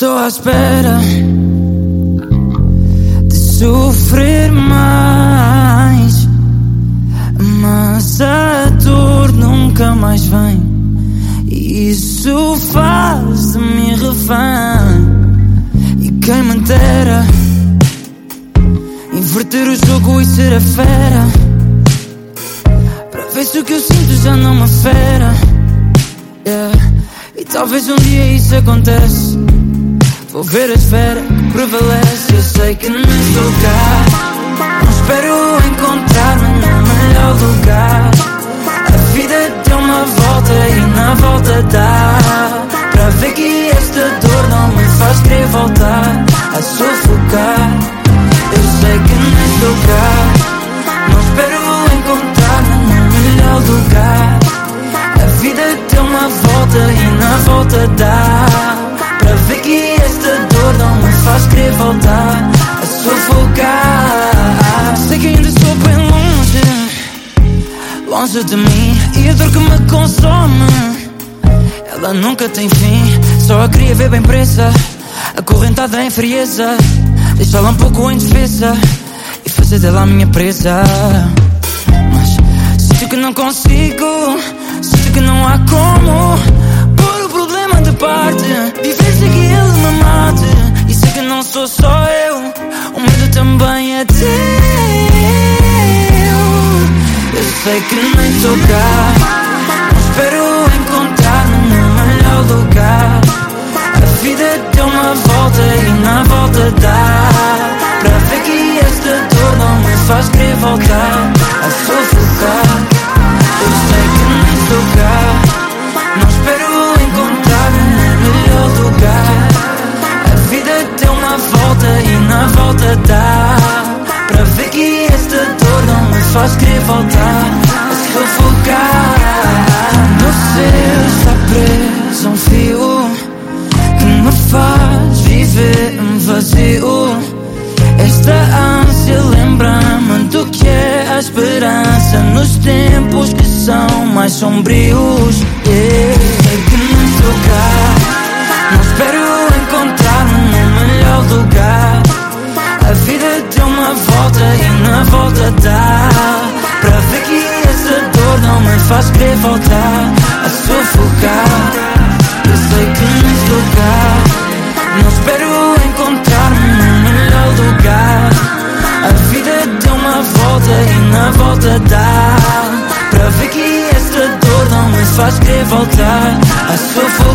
estou à espera de sofrer mais, mas a dor nunca mais vem. E isso faz de mim refém. E quem me dera inverter o jogo e ser a fera, para ver se o que eu sinto já não me afeta. E talvez um dia isso acontece. Vou ver a esfera que prevalece. Eu sei que não estou cá, não espero encontrar-me no melhor lugar. A vida deu uma volta e na volta dá para ver que esta dor não me faz querer voltar a sufocar. Eu sei que não estou cá, não espero encontrar-me no melhor lugar. A vida deu uma volta e na volta dá para ver que esta dor não me faz querer voltar a sufocar. Sei que ainda estou bem longe, longe de mim. E a dor que me consome, ela nunca tem fim. Só a queria ver bem presa, acorrentada em frieza, deixá-la um pouco indefesa e fazer dela a minha presa. Mas sinto que não consigo, sinto que não há como pôr o problema de parte, viver sem que ele me mate. E sei que não sou só eu, o medo também é teu. Eu sei que nem estou cá, não espero encontrar-me no melhor lugar. A vida deu uma volta e na volta dá para ver que esta dor não me faz querer voltar a sufocar. Eu sei que nem estou cá, não espero encontrar-me no melhor lugar. A vida deu uma volta e na volta dá para ver que esta dor não me faz querer voltar a sufocar. No céu está preso um fio que me faz viver um vazio. Esta ânsia lembra-me do que é a esperança nos tempos que são mais sombrios. Sei que não estou cá, não espero encontrar-me no melhor lugar. A vida deu uma volta e na volta dá para ver que essa dor não me faz querer voltar a sufocar. Eu sei que não estou cá, não espero encontrar-me no melhor lugar. A vida deu uma volta e na volta dá para ver que esta dor não me faz querer voltar a sufocar.